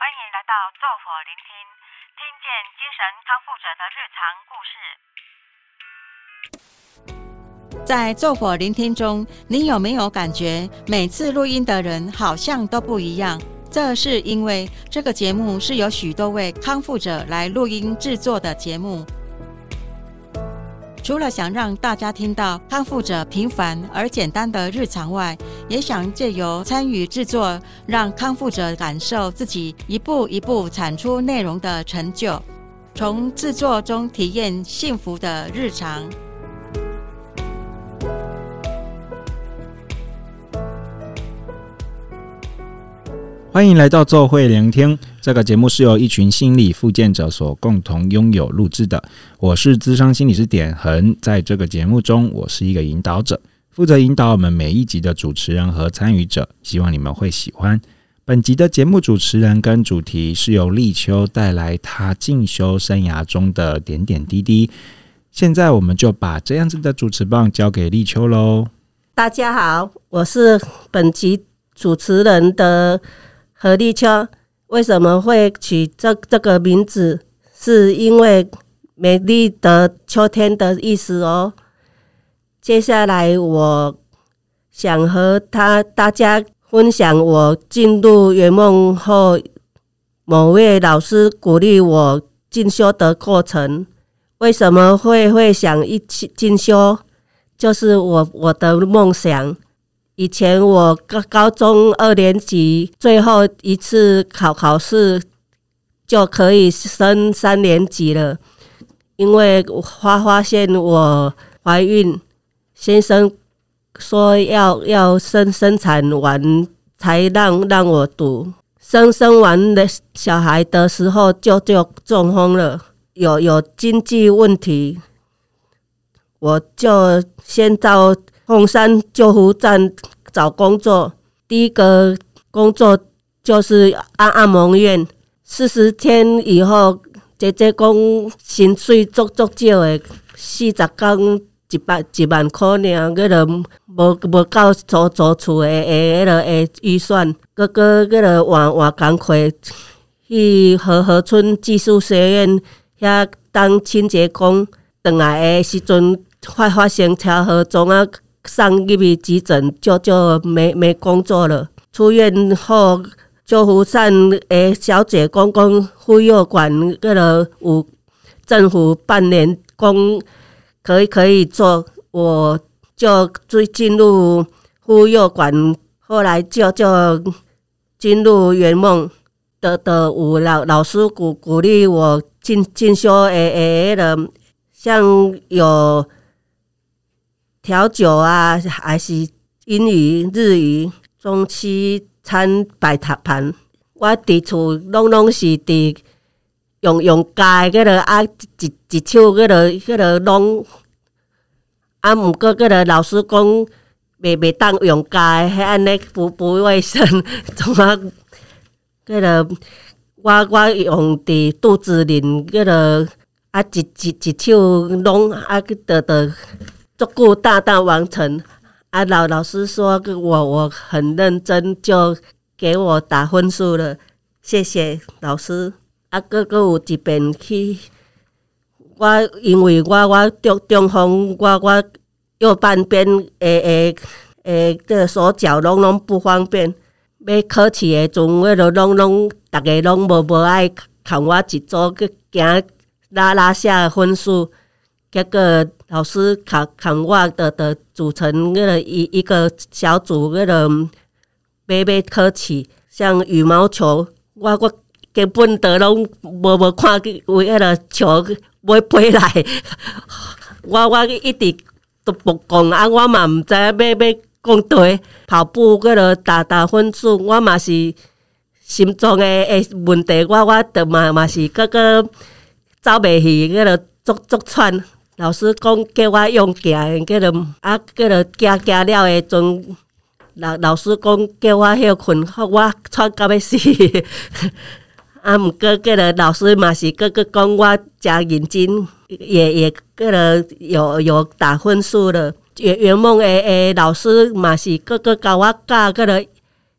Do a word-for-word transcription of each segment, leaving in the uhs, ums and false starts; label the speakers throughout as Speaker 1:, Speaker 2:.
Speaker 1: 欢迎来到奏火聆听，听见精神康复者的日常故事。
Speaker 2: 在奏火聆听中，你有没有感觉每次录音的人好像都不一样？这是因为这个节目是由许多位康复者来录音制作的节目。除了想让大家听到康复者平凡而简单的日常外，也想借由参与制作，让康复者感受自己一步一步产出内容的成就，从制作中体验幸福的日常。
Speaker 3: 欢迎来到奏会聆听，这个节目是由一群心理复健者所共同拥有录制的。我是諮商心理师典衡，在这个节目中，我是一个引导者，负责引导我们每一集的主持人和参与者，希望你们会喜欢。本集的节目主持人跟主题是由立秋带来他进修生涯中的点点滴滴。现在我们就把这样子的主持棒交给立秋咯。
Speaker 4: 大家好，我是本集主持人的何立秋。为什么会取 这, 这个名字？是因为美丽的秋天的意思哦。接下来我想和他大家分享我进入圆梦后，某位老师鼓励我进修的过程。为什么会会想一起进修？就是我我的梦想。以前我高中二年级最后一次考考试就可以升三年级了，因为发发现我怀孕，先生说要要生生产完才让让我读，生生完的小孩的时候就就中风了，有有经济问题，我就先到凤山救护站找工作。第一个工作就是按按摩院，四十天以后，姐姐讲薪水足足少的，四十天一百一万块尔，迄个无无够租租厝的诶，迄个诶预算，哥哥迄个换换工课去和合村技术学院遐当清洁工，转来的时阵发发生车祸，总啊上入去急诊，就就没没工作了。出院后，救护站的小姐讲讲妇幼馆迄个有政府半年工可以可以做，我就进入妇幼馆，后来就就进入圆梦的的有老老师鼓鼓励我进进修诶诶的，像有调酒啊，还是英语、日语、中西餐摆盘，我伫厝拢拢是伫用用教迄个啊，一一手迄个迄个弄，啊，毋过迄个老师讲袂袂当用教，迄安尼不不卫生，总啊，迄个我我用伫肚子里迄个啊，一一一手弄啊，得得。足够大大完成啊！老老师说我我很认真，就给我打分数了，谢谢老师。啊，哥哥有一遍去，我因为我我中中风，我我右半边诶诶诶个手脚拢拢不方便，要考试的阵，迄个拢拢大家拢无无爱看我一组去行拉拉下分数。结果老师看看我的的组成那个一一个小组，那个买买考试，像羽毛球，我我根本都拢无无看有迄个球买飞来，我我一直都不讲啊，我嘛唔知要要讲对。跑步嗰个打打分数，我嘛是心脏的诶问题，我我都嘛嘛是嗰个走袂去，嗰个足足喘。老师讲叫我用行，迄个啊，迄个行行了的阵，老老师讲叫我休困，我喘到要死。啊，毋过迄个老师嘛是个个讲我真认真，也也迄个有有打分数了。圆圆梦的的老师嘛是个个教我教迄个迄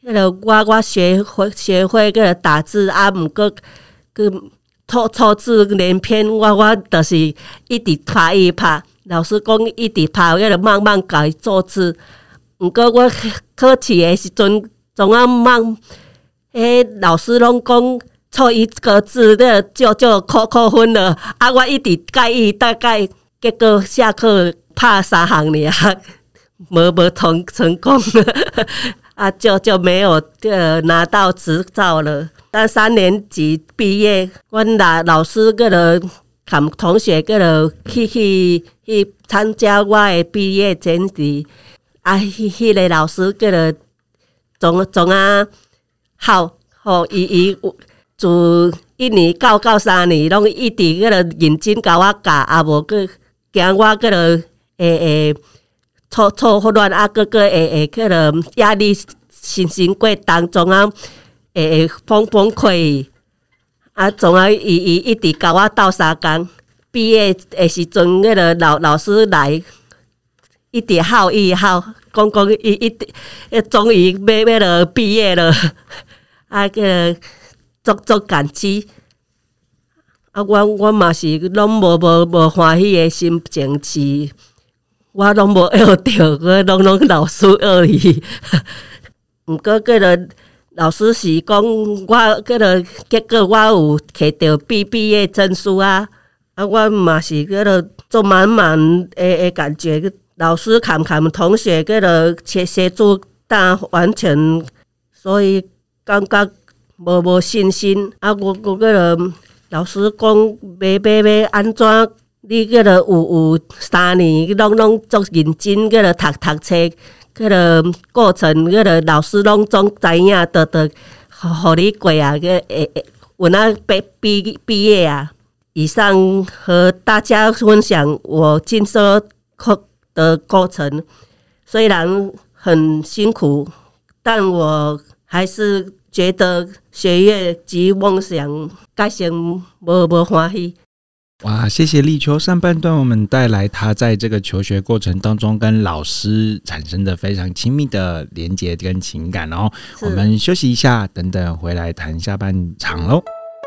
Speaker 4: 迄个我我学会学会个打字啊，毋过个错错字连篇，我我就是一直拍一拍。老师讲一直拍，迄个慢慢改做字。毋过我考试的时阵，总啊慢，迄老师拢讲错一个字，那就就扣扣分了。啊，我一直改伊，大概结果下课拍三行尔，无无成成功了。啊，就就没有呃拿到执照了。但三年级毕业，阮老老师个了含同学个了去去去参加我的毕业典礼。啊，迄迄个老师个了总总啊好，吼伊伊自一年到到三年，拢一直个了认真甲我教，啊无个惊我个了诶诶。错错乱啊，个个会会个了压力心情过当中啊，会会崩崩溃啊，总啊伊伊一直甲我斗相共。毕业的时阵，那个老老师来，一直好意好，讲讲伊一直，终于要要了毕业了，啊个足足感激。啊，我我嘛是拢无无无欢喜的心情是。我拢无学着，我拢拢老师学伊。毋过个个老师是讲我个个结果我有摕到毕毕业证书啊，啊我嘛是个个做满满诶诶感觉。老师看看同学个个协协助大完全，所以感觉无无信心。啊我我个个老师讲要要要安怎？你个了有有三年，拢拢足认真个了读读册，个了过程个了老师拢总知影，得得，互你过啊个诶诶，有那毕毕毕业啊。以上和大家分享我进修课的过程，虽然很辛苦，但我还是觉得学业及梦想改成无无欢喜。
Speaker 3: 哇，谢谢立秋。上半段我们带来他在这个求学过程当中跟老师产生的非常亲密的连结跟情感哦。我们休息一下，等等回来谈下半场咯。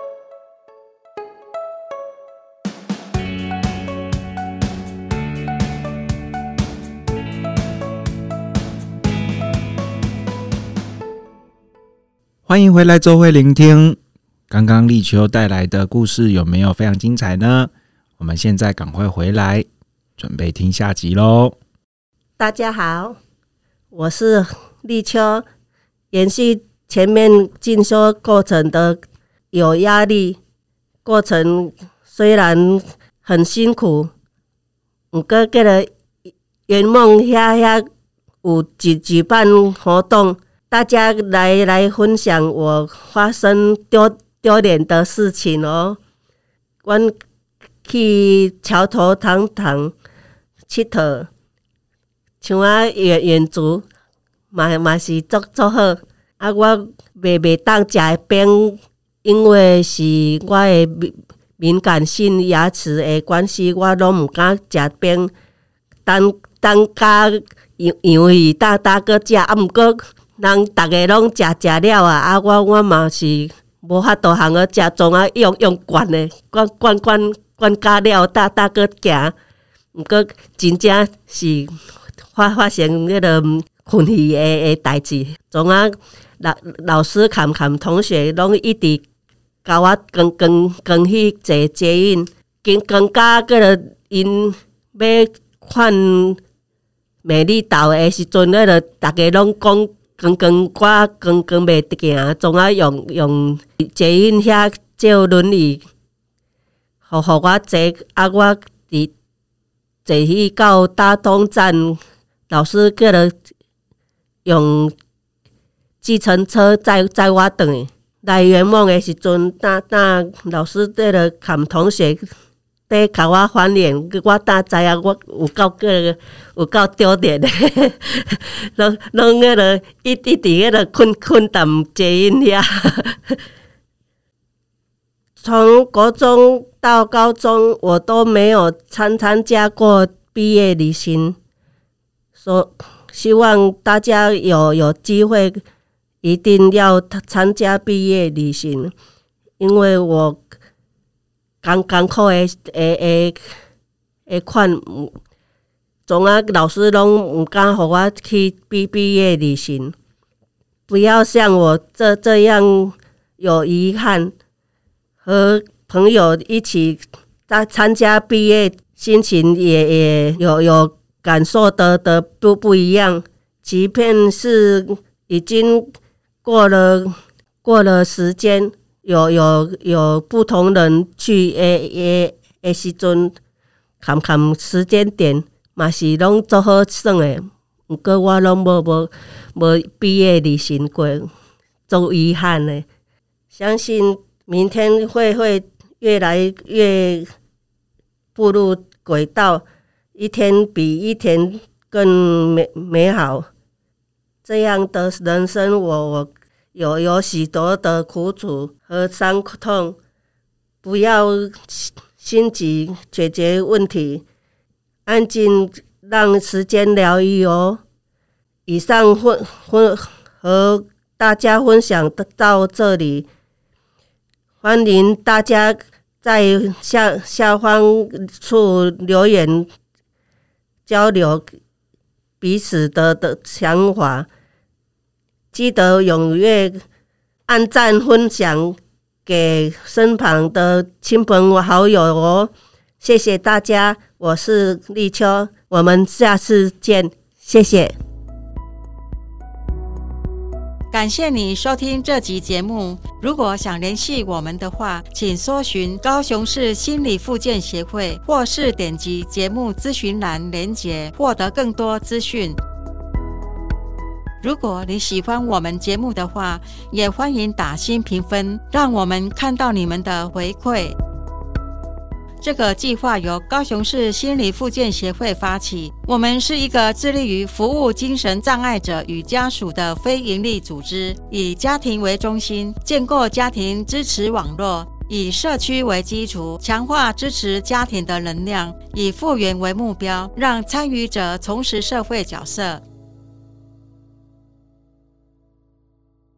Speaker 3: 欢迎回来周会聆听。刚刚立秋带来的故事有没有非常精彩呢？我们现在赶快回来，准备听下集咯。
Speaker 4: 大家好，我是立秋。延续前面进修过程的有压力，过程虽然很辛苦，不过这个圆梦遐遐有举举办活动，大家来来分享我发生丢丢脸的事情哦。阮去桥头糖糖佚佗，像啊远远足嘛嘛是足足好。啊，我袂袂当食的饼，因为是我的敏敏感性牙齿的关系，我拢毋敢食饼。等等甲杨杨姨大大个食，啊，毋过人逐个拢食食了啊，啊，我我嘛是无法度通去食，总啊用用惯的，惯惯惯惯加了大大个行。毋过真正是发发生迄个困难的的代志，总啊老老师看看同学拢一直甲我跟跟跟去坐捷运，跟跟甲个个因要看美丽岛的时阵，迄个大家拢讲跟跟我跟跟袂行，总啊用用捷运遐借轮椅，互互我坐，啊我伫坐去到大东站，老师叫了用计程车载载我转去。来圆梦的时阵，当当老师对了看同学在甲我翻脸，我当知影我有够个有够丢脸的，拢拢迄个一一直迄个困困踮捷运遐。从国中到高中，我都没有参参加过毕业旅行，所希望大家有有机会一定要参加毕业旅行，因为我艰艰苦的的的的款，总啊老师拢唔敢互我去毕毕业旅行，不要像我这这样有遗憾。和朋友一起在参加毕业，心情也也有有感受的的不不一样。即便是已经过了过了时间，有有有不同人去诶诶诶时阵，看看时间点，嘛是拢做好耍诶。不过我拢无无无毕业旅行过，做遗憾诶。相信明天会会越来越步入轨道，一天比一天更美美好。这样的人生我，我有有许多的苦楚和伤痛，不要心急解决问题，安静让时间疗愈哦。以上分分和大家分享到这里。欢迎大家在下下方处留言交流彼此的的想法，记得踊跃按赞分享给身旁的亲朋好友哦。谢谢大家，我是立秋，我们下次见，谢谢。
Speaker 2: 感谢你收听这集节目。如果想联系我们的话，请搜寻高雄市心理复健协会，或是点击节目资讯栏连结，获得更多资讯。如果你喜欢我们节目的话，也欢迎打星评分，让我们看到你们的回馈。这个计划由高雄市心理复健协会发起，我们是一个致力于服务精神障碍者与家属的非营利组织，以家庭为中心，建构家庭支持网络，以社区为基础，强化支持家庭的能量，以复原为目标，让参与者重拾社会角色。